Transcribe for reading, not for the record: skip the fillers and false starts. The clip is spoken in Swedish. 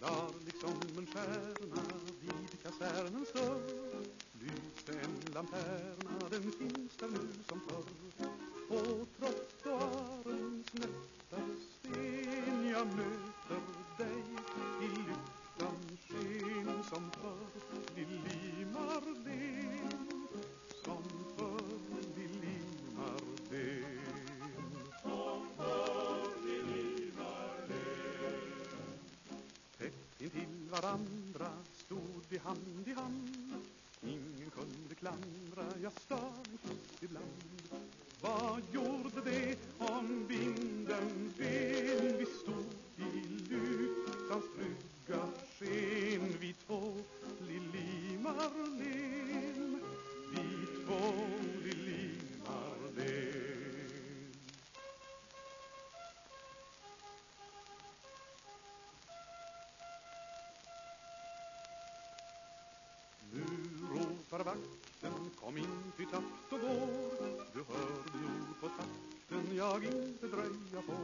Klar liksom en stjärna vid kasernens dörr lyste en lanterna, den finns där nu som förr. På trottoarens nötta sten jag möter dig i lyktans sken som förr, Lili Marlene, som förr, Lili Marlene, som förr, Lili Marlene. Tätt intill varandra stod vi hand i hand, ingen kunde klandra, jag stal en kyss ibland. Vad gjorde det om vinden ven? Vi stod i lyktans trygga sken, vi två, Lili Marlene, vi två, Lili Marlene. Nu ropar vakten, kom in till takt och går. Du hör nog på takten, jag inte dröja på.